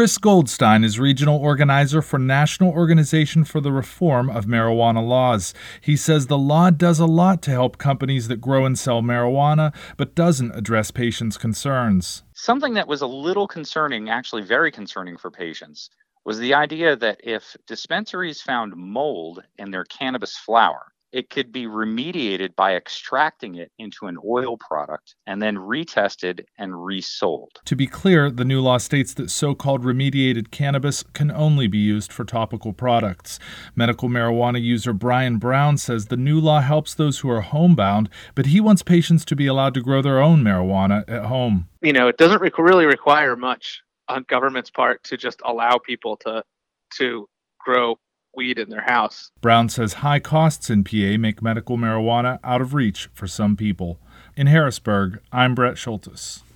Chris Goldstein is regional organizer for National Organization for the Reform of Marijuana Laws. He says the law does a lot to help companies that grow and sell marijuana, but doesn't address patients' concerns. Something that was a little concerning, actually very concerning for patients, was the idea that if dispensaries found mold in their cannabis flower, it could be remediated by extracting it into an oil product and then retested and resold. To be clear, the new law states that so-called remediated cannabis can only be used for topical products. Medical marijuana user Brian Brown says the new law helps those who are homebound, but he wants patients to be allowed to grow their own marijuana at home. It doesn't really require much on government's part to just allow people to grow weed in their house. Brown says high costs in PA make medical marijuana out of reach for some people. In Harrisburg, I'm Brett Schultes.